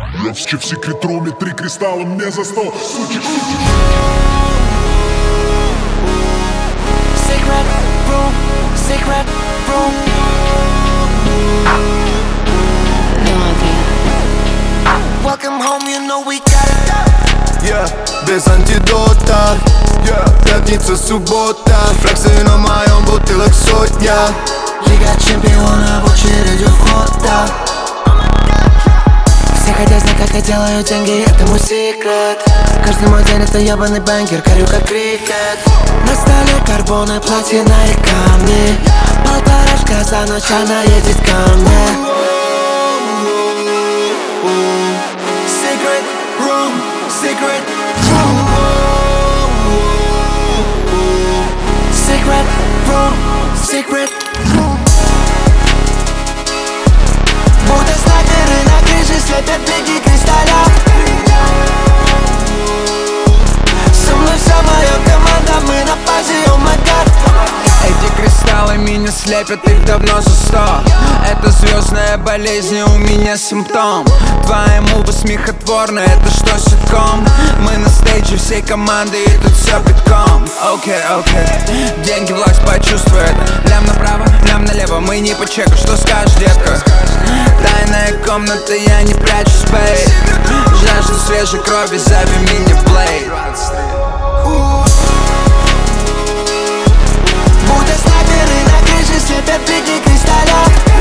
Я в секретроме 3 кристалла мне за стол. Сучек. Secret room, secret room. No idea. Welcome home, you know we got it. Yeah, без антидота. Yeah, пятница, суббота. Фраксы на моем, бутылок сотня. Лига чемпионов, очередью вход, да. Все хотят знать, как я делаю деньги, это мой секрет. Каждый мой день это ебаный бенгер, горю как крикет. На столе карбоны, платина и камни. Полторашка за ночь, она едет ко мне. Secret room, secret room. Secret room, secret room. Будто снайперы на крыше слепят блики кристалля. Со мной вся моя команда, мы на базе, oh my god. Эти кристаллы меня слепят, их давно за 100. Это звездная болезнь, у меня симптом. Твои мувы смехотворны, это что, ситком? Мы на стейдже всей команды, и тут все битком. Окей, деньги, власть, почувствуй это. Лям направо, лям налево, мы не по чеку, что скажешь, детка? Тайная комната, я не прячусь, бейб. Жажду свежей крови, зови меня Блейд. Будто снайперы на крыше слепят блики кристалля.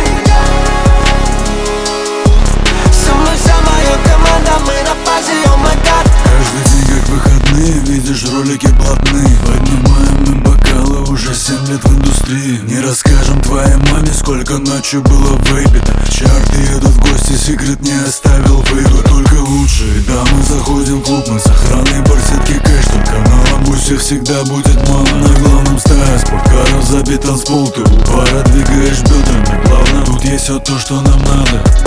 Со мной вся моя команда, мы на базе, oh my god. Каждый день как выходные, видишь ролики блатные. Поднимаем мы бокалы, уже 7 лет в индустрии. Не расскажем твоей маме, сколько ночью было выпито. В чарты едут в гости, секрет не оставил выбор. Только лучшие дамы заходим в клуб, мы с охраной барсетки кэш. Только на ламбусе всегда будет мало. На главном стая спорткаров забит танцпол. Ты у бара двигаешь бедрами плавно. Тут есть все то, что нам надо.